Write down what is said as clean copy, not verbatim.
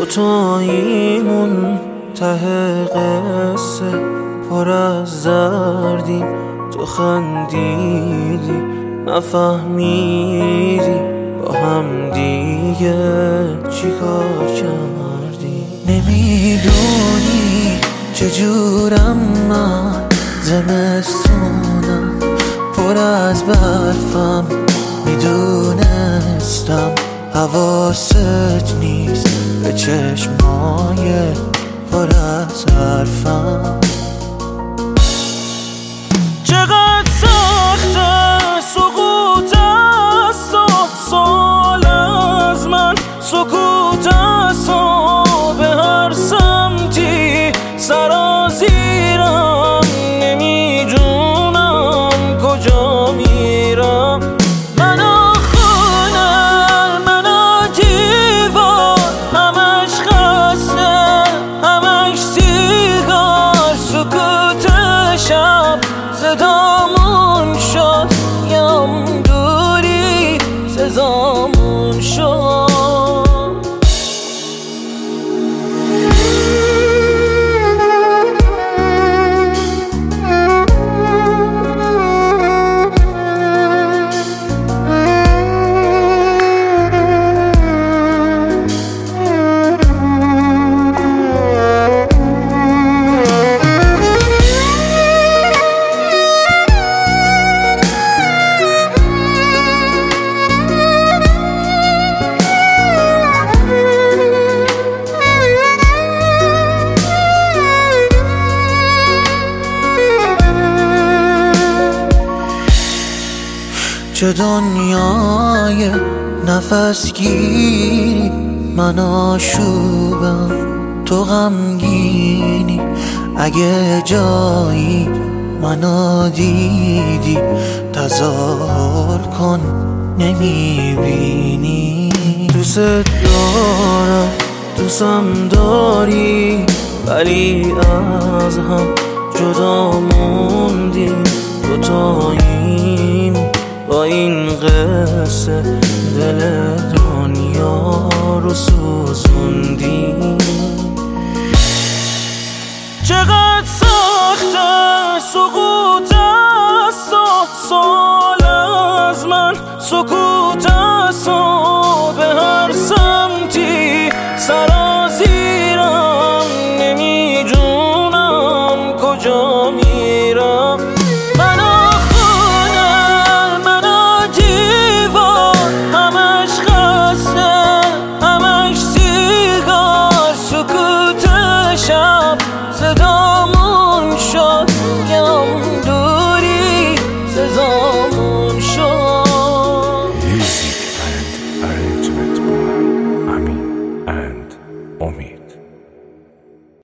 دوتاییمون ته قصه پر از دردیم. تو خندیدی نفهمیدی با هم دیگه چی کار کردی. نمیدونی چجورم من زمستونم پر از برفم. میدونستم حواست نیست به چشمای پر از حرفم. چقدر سخته سکوت از تو، سال از من سکوت از تو. به هر سمتی سرازیرم، نمیدونم کجا میرم. منو خونه منو دیوار، همش خسته همش سیگار. سکوت شب صدامون شد، یم دوری سزامون شد. چه دنیای نفس گیری، من آشوبم تو غمگینی. اگه جایی منو دیدی تظاهر کن نمیبینی. دوست دارم دوستم داری، ولی از هم جدا موندیم. دوتاییم با این قصه دل دنیا رو سوزوندیم. چقدر سخته سکوت از تو، سال از من سکوت